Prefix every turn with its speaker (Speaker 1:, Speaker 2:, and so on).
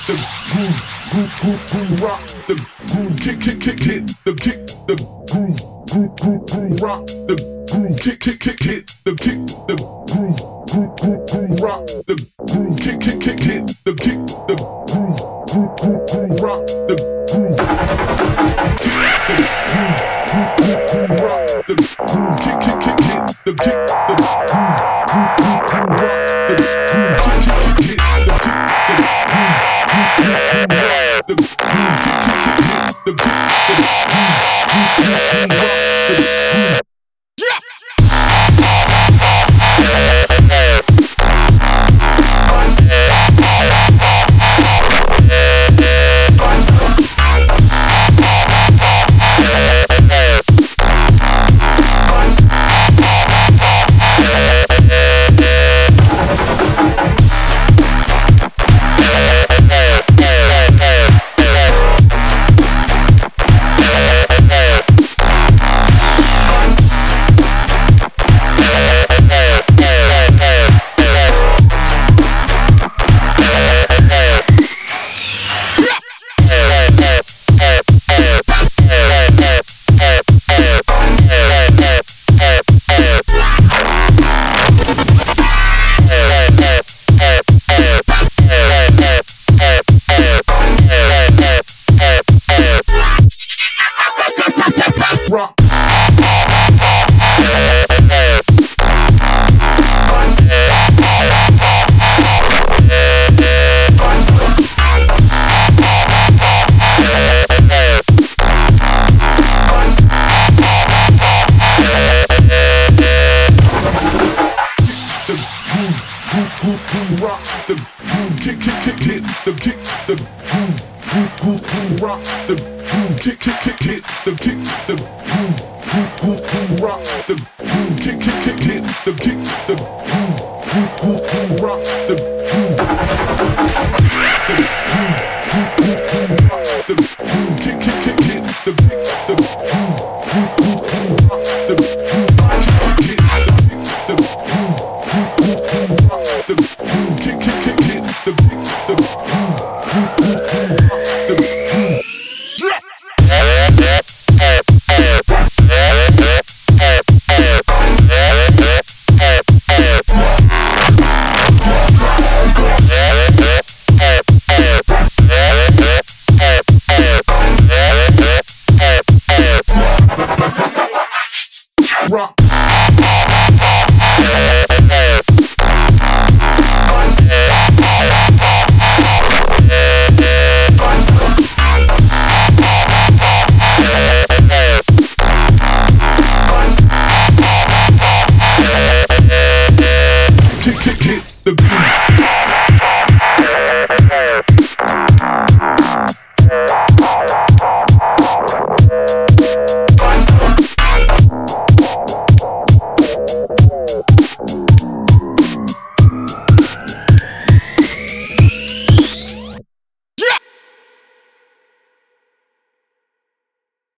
Speaker 1: the groove rock, the groove kick, hit, the kick, the groove rock, the groove kick, hit, the kick, the groove rock, the groove kick, hit, the kick, the groove rock, the groove rock, the groove kick, hit, the kick, the groove rock, the groove kick, hit, the kick, the groove rock. Rock, the groove kick, hit, the kick, the groove rock, the groove kick, hit, the kick, the groove rock, the groove kick, hit, the kick, the groove rock, the groove rock, the groove kick, hit, the kick, the groove rock, the groove kick, hit, the groove rock, the groove kick, hit, the kick, the groove rock.